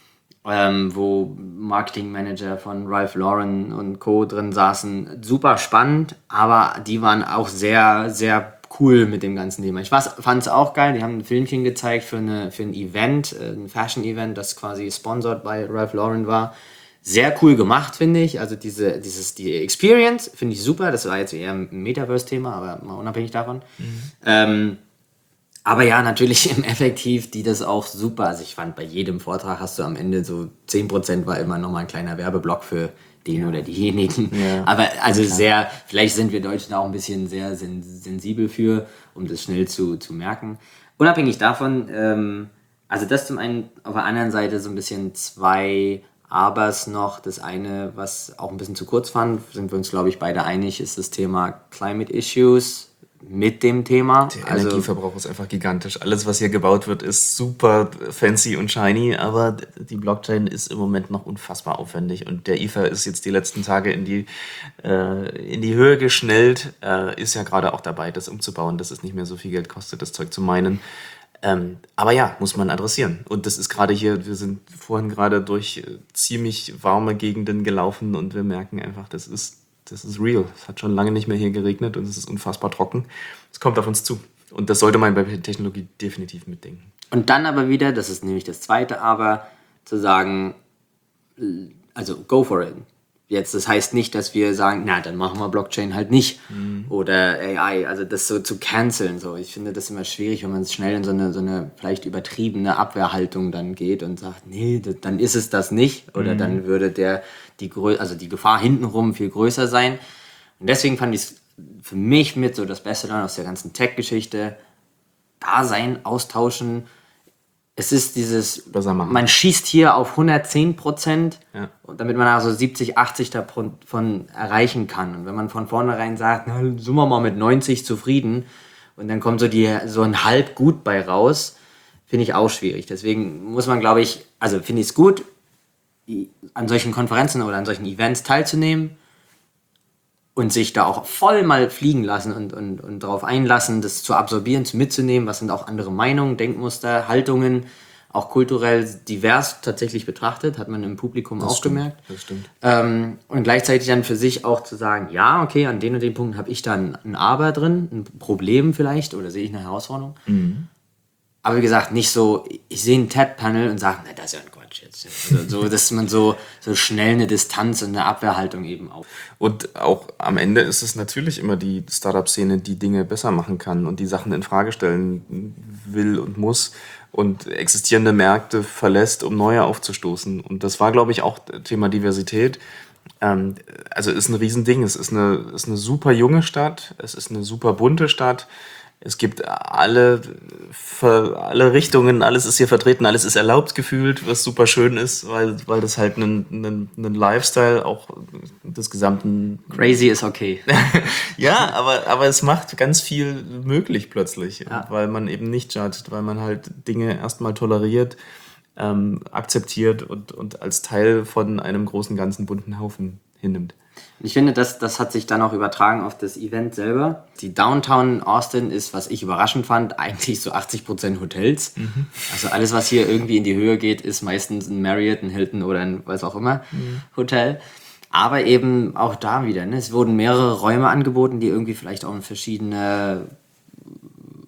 Ähm, wo Marketingmanager von Ralph Lauren und Co. drin saßen. Super spannend, aber die waren auch sehr, sehr cool mit dem ganzen Thema. Ich fand es auch geil, die haben ein Filmchen gezeigt für, eine, für ein Event, ein Fashion-Event, das quasi sponsored bei Ralph Lauren war. Sehr cool gemacht, finde ich. Also diese, dieses, die Experience finde ich super. Das war jetzt eher ein Metaverse-Thema, aber mal unabhängig davon. Mhm. Ähm, Aber ja, natürlich im Effektiv, die das auch super. Also ich fand, bei jedem Vortrag hast du am Ende so zehn Prozent war immer nochmal ein kleiner Werbeblock für den ja. oder diejenigen. Ja. Aber also klar. sehr, vielleicht sind wir Deutschen auch ein bisschen sehr sen- sensibel für, um das schnell zu, zu merken. Unabhängig davon, ähm, also das zum einen, auf der anderen Seite so ein bisschen zwei Abers noch. Das eine, was auch ein bisschen zu kurz fand, sind wir uns, glaube ich, beide einig, ist das Thema Climate Issues. Mit dem Thema. Der also, Energieverbrauch ist einfach gigantisch. Alles, was hier gebaut wird, ist super fancy und shiny, aber die Blockchain ist im Moment noch unfassbar aufwendig und der Ether ist jetzt die letzten Tage in die, äh, in die Höhe geschnellt, äh, ist ja gerade auch dabei, das umzubauen, dass es nicht mehr so viel Geld kostet, das Zeug zu meinen. Ähm, aber ja, muss man adressieren. Und das ist gerade hier, wir sind vorhin gerade durch äh, ziemlich warme Gegenden gelaufen und wir merken einfach, das ist Das ist real. Es hat schon lange nicht mehr hier geregnet und es ist unfassbar trocken. Es kommt auf uns zu. Und das sollte man bei Technologie definitiv mitdenken. Und dann aber wieder, das ist nämlich das Zweite, aber zu sagen, also go for it. Jetzt, das heißt nicht, dass wir sagen, na, dann machen wir Blockchain halt nicht. Mhm. Oder A I, also das so zu canceln. So. Ich finde das immer schwierig, wenn man schnell in so eine, so eine vielleicht übertriebene Abwehrhaltung dann geht und sagt, nee, das, dann ist es das nicht. Oder mhm. dann würde der, die, Grö- also die Gefahr hintenrum viel größer sein. Und deswegen fand ich es für mich mit so das Beste dann aus der ganzen Tech-Geschichte, da sein, austauschen. Es ist dieses, man schießt hier auf hundertzehn Prozent, ja. damit man also siebzig, achtzig davon erreichen kann. Und wenn man von vornherein sagt, na, sind wir mal mit neunzig zufrieden und dann kommt so, die, so ein halb gut bei raus, finde ich auch schwierig. Deswegen muss man, glaube ich, also finde ich es gut, an solchen Konferenzen oder an solchen Events teilzunehmen und sich da auch voll mal fliegen lassen und, und, und darauf einlassen, das zu absorbieren, zu mitzunehmen, was sind auch andere Meinungen, Denkmuster, Haltungen, auch kulturell divers tatsächlich betrachtet, hat man im Publikum das auch stimmt, gemerkt. Das stimmt. Ähm, und gleichzeitig dann für sich auch zu sagen, ja, okay, an den und den Punkten habe ich dann ein Aber drin, ein Problem vielleicht oder sehe ich eine Herausforderung. Mhm. Aber wie gesagt, nicht so, ich sehe ein T E D-Panel und sage, na, das ist ja ein Quatsch jetzt. Also, so, dass man so, so schnell eine Distanz und eine Abwehrhaltung eben auch. Und auch am Ende ist es natürlich immer die Startup-Szene, die Dinge besser machen kann und die Sachen in Frage stellen will und muss und existierende Märkte verlässt, um neue aufzustoßen. Und das war, glaube ich, auch Thema Diversität. Ähm, also ist ein Riesending. Es ist eine, ist eine super junge Stadt, es ist eine super bunte Stadt. Es gibt alle, alle Richtungen, alles ist hier vertreten, alles ist erlaubt gefühlt, was super schön ist, weil, weil das halt einen, einen, einen Lifestyle auch des gesamten... Crazy ist okay. Ja, aber, aber es macht ganz viel möglich plötzlich, ja. Weil man eben nicht judgt, weil man halt Dinge erstmal toleriert, ähm, akzeptiert und, und als Teil von einem großen, ganzen bunten Haufen hinnimmt. Ich finde, das, das hat sich dann auch übertragen auf das Event selber. Die Downtown Austin ist, was ich überraschend fand, eigentlich so achtzig Prozent Hotels. Mhm. Also alles, was hier irgendwie in die Höhe geht, ist meistens ein Marriott, ein Hilton oder ein was auch immer mhm. Hotel. Aber eben auch da wieder, ne? Es wurden mehrere Räume angeboten, die irgendwie vielleicht auch eine verschiedene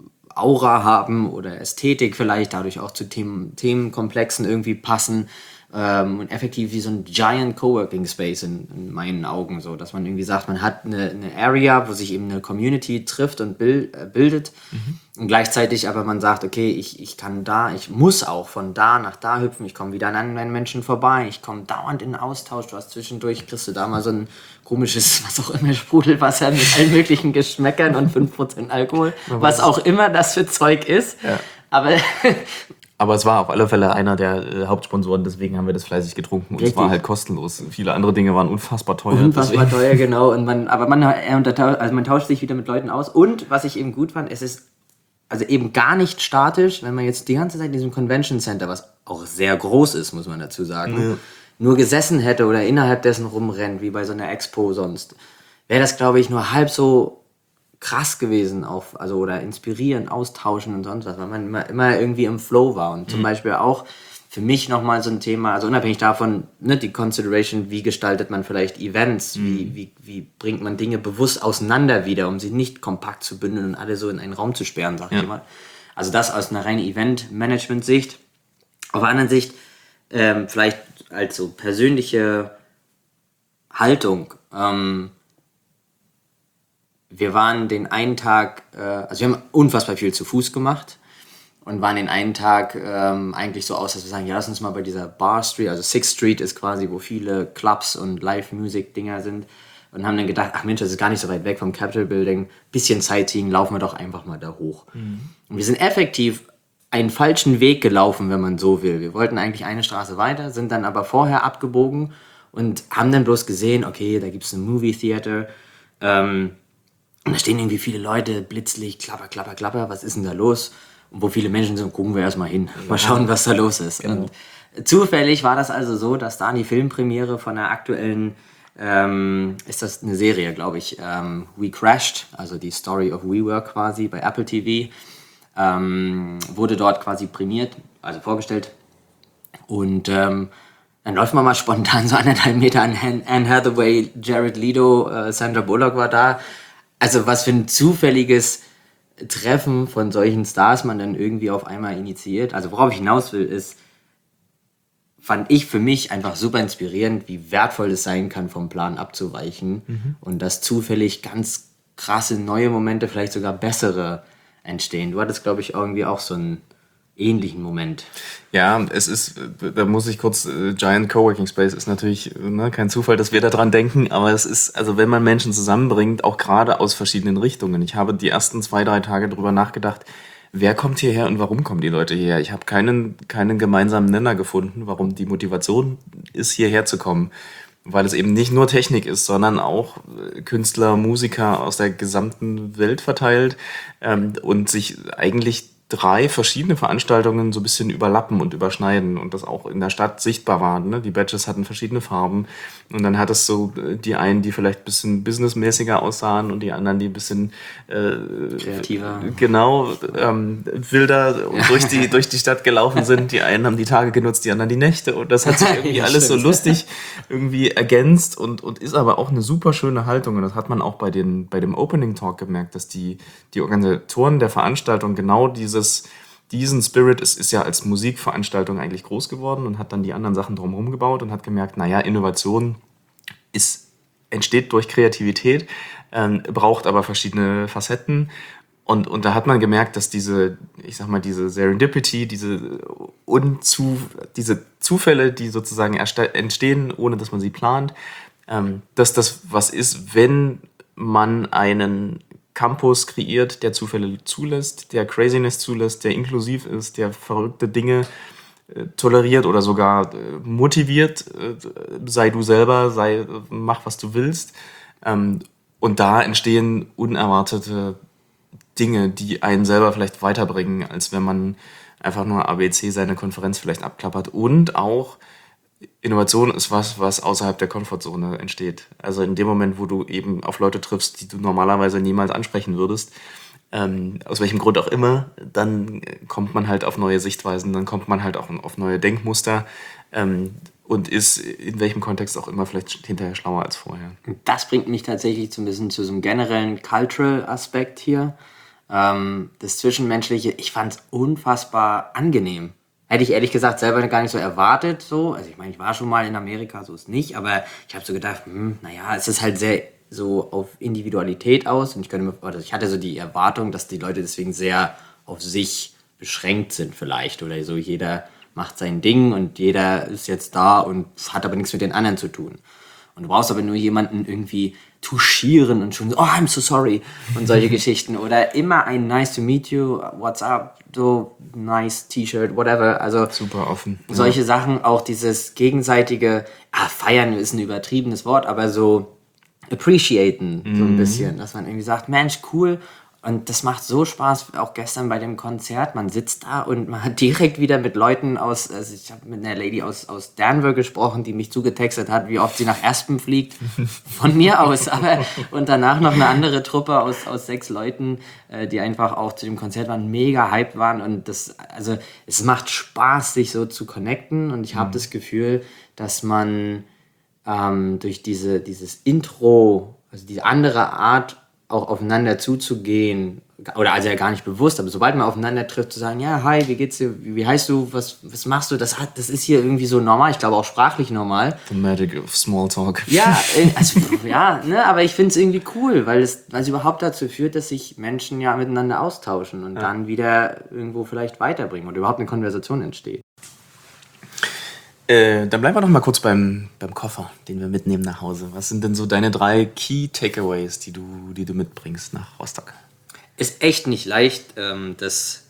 Aura haben oder Ästhetik vielleicht, dadurch auch zu Themen, Themenkomplexen irgendwie passen. ähm, und effektiv wie so ein giant Coworking Space in, in meinen Augen, so, dass man irgendwie sagt, man hat eine, eine Area, wo sich eben eine Community trifft und bild, äh, bildet mhm. und gleichzeitig aber man sagt, okay, ich, ich kann da, ich muss auch von da nach da hüpfen, ich komme wieder an anderen Menschen vorbei, ich komme dauernd in den Austausch, du hast zwischendurch, kriegst du da mal so ein komisches, was auch immer, Sprudelwasser mit allen möglichen Geschmäckern und fünf Prozent Alkohol, was auch immer das für Zeug ist, ja. aber... Aber es war auf alle Fälle einer der äh, Hauptsponsoren, deswegen haben wir das fleißig getrunken. Und Richtig. Es war halt kostenlos. Viele andere Dinge waren unfassbar teuer. Unfassbar deswegen. teuer, genau. Und man, aber man, also man tauscht sich wieder mit Leuten aus. Und was ich eben gut fand, es ist also eben gar nicht statisch, wenn man jetzt die ganze Zeit in diesem Convention Center, was auch sehr groß ist, muss man dazu sagen, ja. nur gesessen hätte oder innerhalb dessen rumrennt, wie bei so einer Expo sonst, wäre das, glaube ich, nur halb so krass gewesen, auf, also oder inspirieren, austauschen und sonst was, weil man immer, immer irgendwie im Flow war. Und zum mhm. Beispiel auch für mich nochmal so ein Thema, also unabhängig davon, ne, die Consideration, wie gestaltet man vielleicht Events, mhm. wie, wie, wie bringt man Dinge bewusst auseinander wieder, um sie nicht kompakt zu bündeln und alle so in einen Raum zu sperren, sag ja. ich mal. Also das aus einer reinen Event-Management-Sicht. Auf der anderen Sicht, ähm, vielleicht als so persönliche Haltung, ähm, wir waren den einen Tag, äh, also wir haben unfassbar viel zu Fuß gemacht und waren den einen Tag ähm, eigentlich so aus, dass wir sagen, ja, lass uns mal bei dieser Bar Street, also Sixth Street ist quasi, wo viele Clubs und Live-Music-Dinger sind und haben dann gedacht, ach Mensch, das ist gar nicht so weit weg vom Capitol Building, bisschen Sightseeing, laufen wir doch einfach mal da hoch. Mhm. Und wir sind effektiv einen falschen Weg gelaufen, wenn man so will. Wir wollten eigentlich eine Straße weiter, sind dann aber vorher abgebogen und haben dann bloß gesehen, okay, da gibt es ein Movie Theater, ähm, und da stehen irgendwie viele Leute, Blitzlicht, klapper, klapper, klapper, was ist denn da los? Und wo viele Menschen sind, gucken wir erstmal hin, mal schauen, was da los ist. Genau. Und zufällig war das also so, dass da die Filmpremiere von der aktuellen, ähm, ist das eine Serie, glaube ich, ähm, We Crashed, also die Story of WeWork quasi bei Apple T V, ähm, wurde dort quasi prämiert, also vorgestellt. Und ähm, dann läuft man mal spontan so anderthalb Meter an Anne Hathaway, Jared Leto, äh, Sandra Bullock war da. Also was für ein zufälliges Treffen von solchen Stars man dann irgendwie auf einmal initiiert. Also worauf ich hinaus will, ist, fand ich für mich einfach super inspirierend, wie wertvoll es sein kann, vom Plan abzuweichen mhm. und dass zufällig ganz krasse neue Momente, vielleicht sogar bessere entstehen. Du hattest, glaube ich, irgendwie auch so einen ähnlichen Moment. Ja, es ist, da muss ich kurz, äh, Giant Coworking Space ist natürlich ne, kein Zufall, dass wir da dran denken, aber es ist, also wenn man Menschen zusammenbringt, auch gerade aus verschiedenen Richtungen. Ich habe die ersten zwei, drei Tage drüber nachgedacht, wer kommt hierher und warum kommen die Leute hierher? Ich habe keinen, keinen gemeinsamen Nenner gefunden, warum die Motivation ist, hierher zu kommen. Weil es eben nicht nur Technik ist, sondern auch Künstler, Musiker aus der gesamten Welt verteilt ähm, und sich eigentlich drei verschiedene Veranstaltungen so ein bisschen überlappen und überschneiden und das auch in der Stadt sichtbar war. Ne? Die Badges hatten verschiedene Farben und dann hat es so die einen, die vielleicht ein bisschen businessmäßiger aussahen und die anderen, die ein bisschen äh, kreativer, genau, ähm, wilder ja. durch die durch die Stadt gelaufen sind. Die einen haben die Tage genutzt, die anderen die Nächte und das hat sich irgendwie ja, alles stimmt. so lustig irgendwie ergänzt und, und ist aber auch eine super schöne Haltung und das hat man auch bei, den, bei dem Opening Talk gemerkt, dass die, die Organisatoren der Veranstaltung genau dieses diesen Spirit ist, ist ja als Musikveranstaltung eigentlich groß geworden und hat dann die anderen Sachen drumherum gebaut und hat gemerkt, naja, Innovation ist, entsteht durch Kreativität, ähm, braucht aber verschiedene Facetten. Und, und da hat man gemerkt, dass diese, ich sag mal, diese Serendipity, diese, Unzu, diese Zufälle, die sozusagen erste- entstehen, ohne dass man sie plant, ähm, dass das was ist, wenn man einen Campus kreiert, der Zufälle zulässt, der Craziness zulässt, der inklusiv ist, der verrückte Dinge äh, toleriert oder sogar äh, motiviert, äh, sei du selber, sei, mach was du willst. Ähm, und da entstehen unerwartete Dinge, die einen selber vielleicht weiterbringen, als wenn man einfach nur A B C seine Konferenz vielleicht abklappert. Und auch Innovation ist was, was außerhalb der Komfortzone entsteht. Also in dem Moment, wo du eben auf Leute triffst, die du normalerweise niemals ansprechen würdest, ähm, aus welchem Grund auch immer, dann kommt man halt auf neue Sichtweisen, dann kommt man halt auch auf neue Denkmuster ähm, und ist in welchem Kontext auch immer vielleicht hinterher schlauer als vorher. Das bringt mich tatsächlich so ein bisschen zu so einem generellen Cultural-Aspekt hier. Ähm, das Zwischenmenschliche, ich fand es unfassbar angenehm. hätte ich ehrlich gesagt selber gar nicht so erwartet. So. Also ich meine, ich war schon mal in Amerika, so ist nicht, aber ich habe so gedacht, hm, naja, es ist halt sehr so auf Individualität aus und ich könnte mir, oder ich hatte so die Erwartung, dass die Leute deswegen sehr auf sich beschränkt sind vielleicht oder so jeder macht sein Ding und jeder ist jetzt da und hat aber nichts mit den anderen zu tun. Und du brauchst aber nur jemanden irgendwie touchieren und schon so, oh, I'm so sorry und solche Geschichten oder immer ein nice to meet you, what's up, so nice T-Shirt, whatever, also super offen. Solche ja. Sachen, auch dieses gegenseitige, ah, feiern ist ein übertriebenes Wort, aber so appreciaten mhm. so ein bisschen, dass man irgendwie sagt, Mensch, cool. Und das macht so Spaß, auch gestern bei dem Konzert. Man sitzt da und man hat direkt wieder mit Leuten aus, also ich habe mit einer Lady aus, aus Denver gesprochen, die mich zugetextet hat, wie oft sie nach Aspen fliegt. Von mir aus. Aber, und danach noch eine andere Truppe aus, aus sechs Leuten, äh, die einfach auch zu dem Konzert waren, mega hyped waren. Und das, also es macht Spaß, sich so zu connecten. Und ich habe mhm. das Gefühl, dass man ähm, durch diese, dieses Intro, also die andere Art, auch aufeinander zuzugehen, oder also ja gar nicht bewusst, aber sobald man aufeinander trifft, zu sagen, ja, hi, wie geht's dir, wie, wie heißt du, was, was machst du, das hat, das ist hier irgendwie so normal, ich glaube auch sprachlich normal. The magic of small talk. Ja, also, ja, ne, aber ich finde es irgendwie cool, weil es, weil es überhaupt dazu führt, dass sich Menschen ja miteinander austauschen und ja. dann wieder irgendwo vielleicht weiterbringen oder überhaupt eine Konversation entsteht. Äh, dann bleiben wir doch mal kurz beim, beim Koffer, den wir mitnehmen nach Hause. Was sind denn so deine drei Key Takeaways, die du, die du mitbringst nach Rostock? Ist echt nicht leicht, ähm, das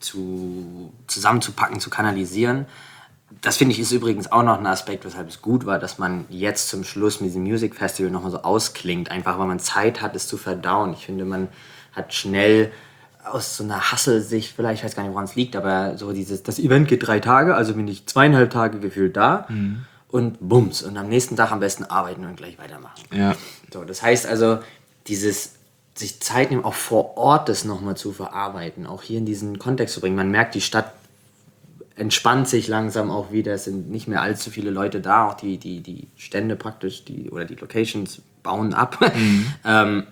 zu, zusammenzupacken, zu kanalisieren. Das finde ich ist übrigens auch noch ein Aspekt, weshalb es gut war, dass man jetzt zum Schluss mit diesem Music Festival nochmal so ausklingt. Einfach, weil man Zeit hat, es zu verdauen. Ich finde, man hat schnell aus so einer Hustle-Sicht, vielleicht, ich weiß gar nicht, woran es liegt, aber so dieses, das Event geht drei Tage, also bin ich zweieinhalb Tage gefühlt da mhm. und bums. Und am nächsten Tag am besten arbeiten und gleich weitermachen. Ja. So, das heißt also, dieses sich Zeit nehmen, auch vor Ort das nochmal zu verarbeiten, auch hier in diesen Kontext zu bringen. Man merkt, die Stadt entspannt sich langsam auch wieder, es sind nicht mehr allzu viele Leute da, auch die, die, die Stände praktisch, die, oder die Locations bauen ab. Mhm. ähm,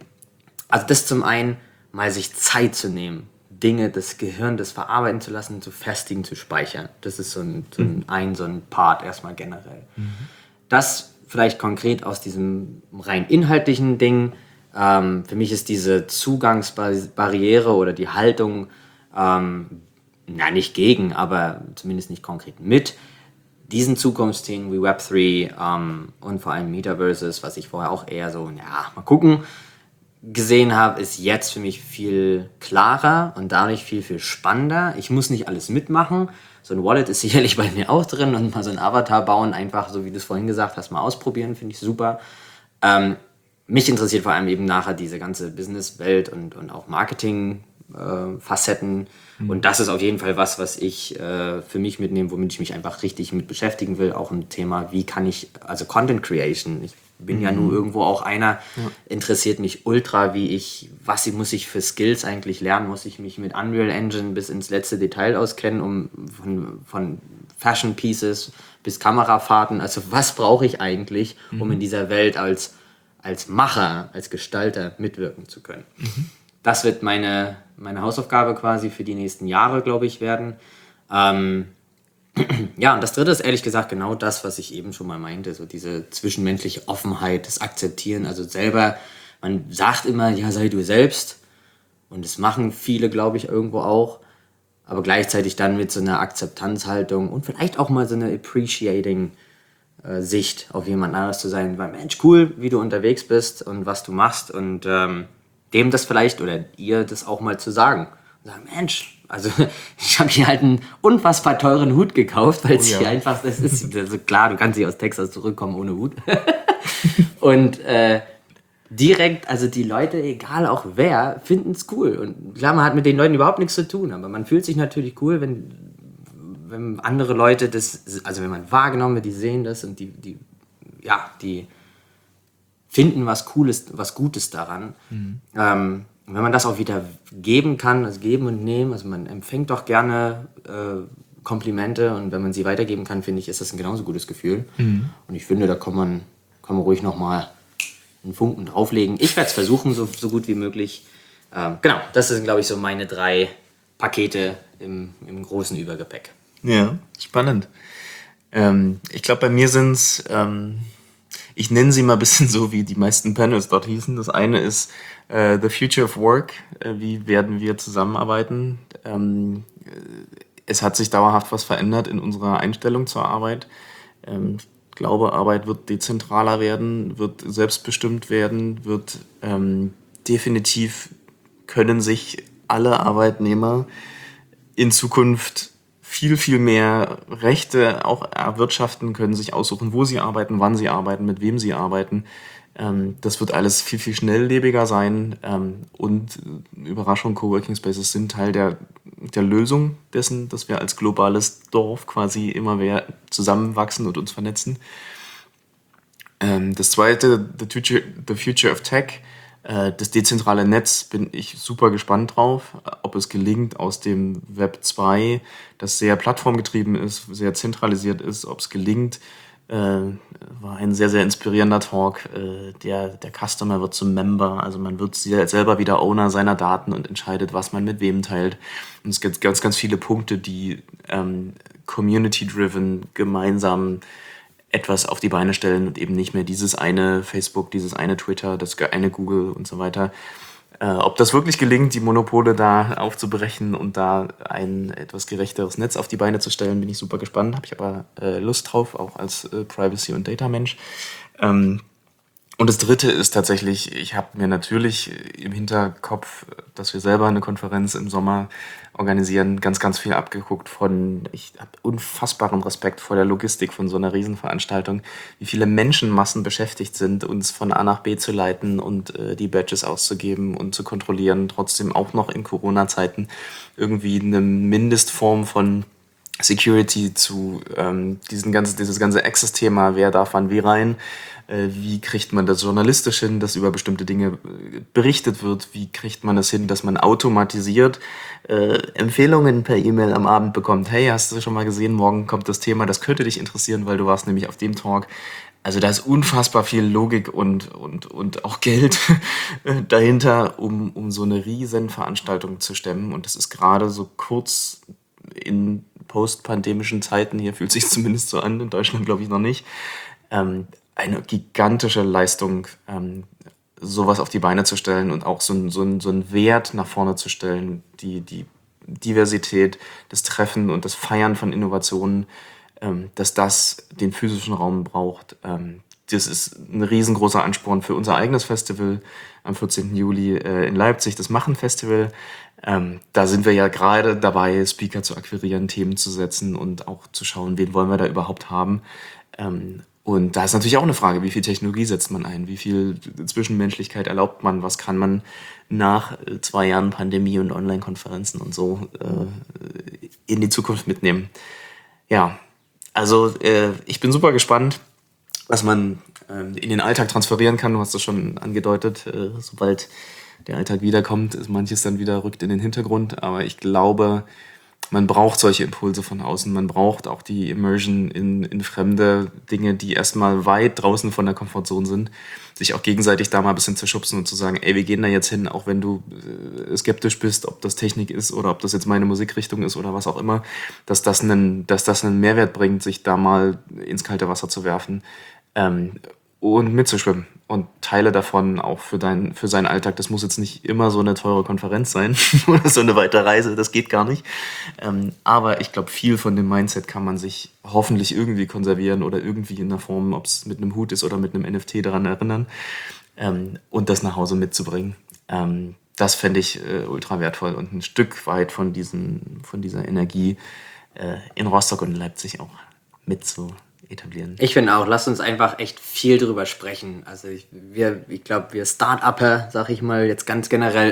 also das zum einen, mal sich Zeit zu nehmen, Dinge, das Gehirn, das verarbeiten zu lassen, zu festigen, zu speichern. Das ist so ein, so ein, ein, so ein Part erstmal generell. Mhm. Das vielleicht konkret aus diesem rein inhaltlichen Ding. Ähm, für mich ist diese Zugangsbarriere oder die Haltung, ähm, na nicht gegen, aber zumindest nicht konkret mit diesen Zukunftsthemen wie Web drei ähm, und vor allem Metaverses, was ich vorher auch eher so, ja, mal gucken, gesehen habe, ist jetzt für mich viel klarer und dadurch viel, viel spannender. Ich muss nicht alles mitmachen. So ein Wallet ist sicherlich bei mir auch drin und mal so ein Avatar bauen, einfach so wie du es vorhin gesagt hast, mal ausprobieren, finde ich super. Ähm, mich interessiert vor allem eben nachher diese ganze Businesswelt und, und auch Marketing-Facetten. Äh, mhm. Und das ist auf jeden Fall was, was ich äh, für mich mitnehme, womit ich mich einfach richtig mit beschäftigen will. Auch ein Thema, wie kann ich, also Content Creation. Ich bin mhm. ja nur irgendwo auch einer, ja. interessiert mich ultra, wie ich, was muss ich für Skills eigentlich lernen, muss ich mich mit Unreal Engine bis ins letzte Detail auskennen, um von, von Fashion Pieces bis Kamerafahrten, also was brauche ich eigentlich, mhm. um in dieser Welt als, als Macher, als Gestalter mitwirken zu können. Mhm. Das wird meine, meine Hausaufgabe quasi für die nächsten Jahre, glaube ich, werden. Ähm, Ja, und das dritte ist ehrlich gesagt genau das, was ich eben schon mal meinte, so diese zwischenmenschliche Offenheit, das Akzeptieren, also selber, man sagt immer, ja, sei du selbst und das machen viele, glaube ich, irgendwo auch, aber gleichzeitig dann mit so einer Akzeptanzhaltung und vielleicht auch mal so eine appreciating äh, Sicht auf jemand anderes zu sein, weil Mensch, cool, wie du unterwegs bist und was du machst und ähm, dem das vielleicht oder ihr das auch mal zu sagen und sagen, Mensch, also ich habe hier halt einen unfassbar teuren Hut gekauft, weil es oh, ja. hier einfach, das ist also klar, du kannst nicht aus Texas zurückkommen ohne Hut. Und äh, direkt, also die Leute, egal auch wer, finden es cool. Und klar, man hat mit den Leuten überhaupt nichts zu tun, aber man fühlt sich natürlich cool, wenn, wenn andere Leute das, also wenn man wahrgenommen wird, die sehen das und die, die, ja, die finden was Cooles, was Gutes daran. Mhm. Ähm, Und wenn man das auch wieder geben kann, also geben und nehmen, also man empfängt doch gerne äh, Komplimente und wenn man sie weitergeben kann, finde ich, ist das ein genauso gutes Gefühl. Mhm. Und ich finde, da kann man, kann man ruhig nochmal einen Funken drauflegen. Ich werde es versuchen, so, so gut wie möglich. Ähm, genau, das sind, glaube ich, so meine drei Pakete im, im großen Übergepäck. Ja, spannend. Ähm, ich glaube, bei mir sind es, ähm, ich nenne sie mal ein bisschen so, wie die meisten Panels dort hießen. Das eine ist äh, The Future of Work. Äh, wie werden wir zusammenarbeiten? Ähm, es hat sich dauerhaft was verändert in unserer Einstellung zur Arbeit. Ähm, ich glaube, Arbeit wird dezentraler werden, wird selbstbestimmt werden, wird ähm, definitiv können sich alle Arbeitnehmer in Zukunft viel, viel mehr Rechte auch erwirtschaften, können sich aussuchen, wo sie arbeiten, wann sie arbeiten, mit wem sie arbeiten. Ähm, das wird alles viel, viel schnelllebiger sein. Ähm, und äh, Überraschung, Coworking Spaces sind Teil der, der Lösung dessen, dass wir als globales Dorf quasi immer mehr zusammenwachsen und uns vernetzen. Ähm, das zweite, the future, the future of Tech, äh, das dezentrale Netz, bin ich super gespannt drauf, ob es gelingt aus dem Web zwei, das sehr plattformgetrieben ist, sehr zentralisiert ist, ob es gelingt, äh, war ein sehr, sehr inspirierender Talk. Äh, der, der Customer wird zum Member, also man wird selber wieder Owner seiner Daten und entscheidet, was man mit wem teilt. Und es gibt ganz, ganz viele Punkte, die ähm, community-driven gemeinsam etwas auf die Beine stellen und eben nicht mehr dieses eine Facebook, dieses eine Twitter, das eine Google und so weiter. Äh, ob das wirklich gelingt, die Monopole da aufzubrechen und da ein etwas gerechteres Netz auf die Beine zu stellen, bin ich super gespannt. Habe ich aber äh, Lust drauf, auch als äh, Privacy- und Data-Mensch. Ähm, und das Dritte ist tatsächlich, ich habe mir natürlich im Hinterkopf, dass wir selber eine Konferenz im Sommer organisieren, ganz, ganz viel abgeguckt von, ich habe unfassbaren Respekt vor der Logistik von so einer Riesenveranstaltung, wie viele Menschenmassen beschäftigt sind, uns von A nach B zu leiten und äh, die Badges auszugeben und zu kontrollieren, trotzdem auch noch in Corona-Zeiten irgendwie eine Mindestform von Security zu ähm, diesen ganzen, dieses ganze Access-Thema, wer darf wann wie rein, äh, wie kriegt man das journalistisch hin, dass über bestimmte Dinge äh, berichtet wird, wie kriegt man das hin, dass man automatisiert äh, Empfehlungen per E-Mail am Abend bekommt. Hey, hast du schon mal gesehen, morgen kommt das Thema, das könnte dich interessieren, weil du warst nämlich auf dem Talk. Also da ist unfassbar viel Logik und, und, und auch Geld dahinter, um, um so eine riesen Veranstaltung zu stemmen. Und das ist gerade so kurz in postpandemischen Zeiten, hier fühlt sich zumindest so an, in Deutschland glaube ich noch nicht, ähm, eine gigantische Leistung, ähm, sowas auf die Beine zu stellen und auch so, ein, so, ein, so einen Wert nach vorne zu stellen, die, die Diversität, das Treffen und das Feiern von Innovationen, ähm, dass das den physischen Raum braucht. Ähm, das ist ein riesengroßer Ansporn für unser eigenes Festival am vierzehnten Juli äh, in Leipzig, das Machen-Festival. Ähm, da sind wir ja gerade dabei, Speaker zu akquirieren, Themen zu setzen und auch zu schauen, wen wollen wir da überhaupt haben. Ähm, und da ist natürlich auch eine Frage, wie viel Technologie setzt man ein, wie viel Zwischenmenschlichkeit erlaubt man, was kann man nach äh, zwei Jahren Pandemie und Online-Konferenzen und so äh, in die Zukunft mitnehmen. Ja, also äh, ich bin super gespannt, was man ähm, in den Alltag transferieren kann. Du hast das schon angedeutet, äh, sobald der Alltag wiederkommt, ist manches dann wieder rückt in den Hintergrund. Aber ich glaube, man braucht solche Impulse von außen. Man braucht auch die Immersion in, in fremde Dinge, die erstmal weit draußen von der Komfortzone sind. Sich auch gegenseitig da mal ein bisschen zu schubsen und zu sagen, ey, wir gehen da jetzt hin, auch wenn du äh, skeptisch bist, ob das Technik ist oder ob das jetzt meine Musikrichtung ist oder was auch immer, dass das einen, dass das einen Mehrwert bringt, sich da mal ins kalte Wasser zu werfen. Ähm, und mitzuschwimmen und Teile davon auch für, dein, für seinen Alltag. Das muss jetzt nicht immer so eine teure Konferenz sein oder so eine weite Reise, das geht gar nicht. Ähm, aber ich glaube, viel von dem Mindset kann man sich hoffentlich irgendwie konservieren oder irgendwie in der Form, ob es mit einem Hut ist oder mit einem N F T daran erinnern ähm, und das nach Hause mitzubringen. Ähm, das fände ich äh, ultra wertvoll und ein Stück weit von, diesen, von dieser Energie äh, in Rostock und in Leipzig auch mit zu etablieren. Ich finde auch, lasst uns einfach echt viel drüber sprechen. Also ich, wir, ich glaube, wir Start-Upper, sag ich mal, jetzt ganz generell,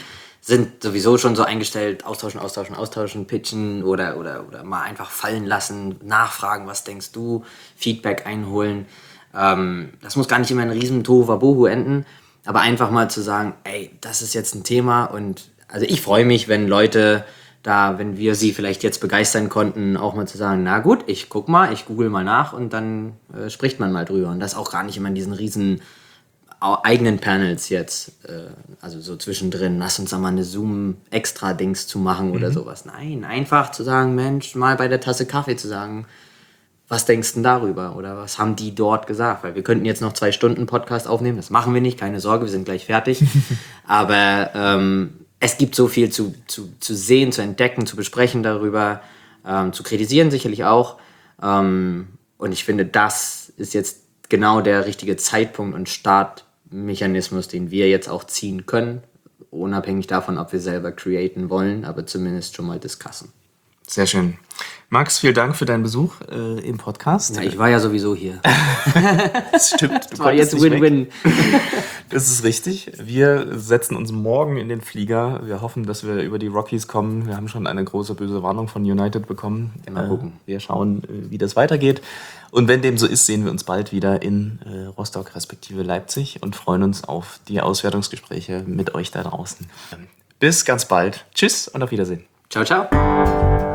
sind sowieso schon so eingestellt, austauschen, austauschen, austauschen, pitchen oder, oder, oder mal einfach fallen lassen, nachfragen, was denkst du, Feedback einholen. Ähm, das muss gar nicht immer ein riesen Tohuwabohu enden, aber einfach mal zu sagen, ey, das ist jetzt ein Thema und also ich freue mich, wenn Leute da, wenn wir sie vielleicht jetzt begeistern konnten, auch mal zu sagen, na gut, ich guck mal, ich google mal nach und dann äh, spricht man mal drüber. Und das auch gar nicht immer in diesen riesen eigenen Panels jetzt, äh, also so zwischendrin, lass uns da mal eine Zoom-Extra-Dings zu machen oder mhm. sowas. Nein, einfach zu sagen, Mensch, mal bei der Tasse Kaffee zu sagen, was denkst du denn darüber? Oder was haben die dort gesagt? Weil wir könnten jetzt noch zwei Stunden Podcast aufnehmen, das machen wir nicht, keine Sorge, wir sind gleich fertig. Aber ähm, es gibt so viel zu, zu, zu sehen, zu entdecken, zu besprechen darüber, ähm, zu kritisieren sicherlich auch. Ähm, und ich finde, das ist jetzt genau der richtige Zeitpunkt und Startmechanismus, den wir jetzt auch ziehen können, unabhängig davon, ob wir selber createn wollen, aber zumindest schon mal discussen. Sehr schön. Max, vielen Dank für deinen Besuch äh, im Podcast. Ja, ich war ja sowieso hier. Das stimmt. Das war jetzt Win-Win. Das ist richtig. Wir setzen uns morgen in den Flieger. Wir hoffen, dass wir über die Rockies kommen. Wir haben schon eine große böse Warnung von United bekommen. Mal gucken. Wir schauen, wie das weitergeht. Und wenn dem so ist, sehen wir uns bald wieder in äh, Rostock respektive Leipzig und freuen uns auf die Auswertungsgespräche mit euch da draußen. Bis ganz bald. Tschüss und auf Wiedersehen. Ciao, ciao.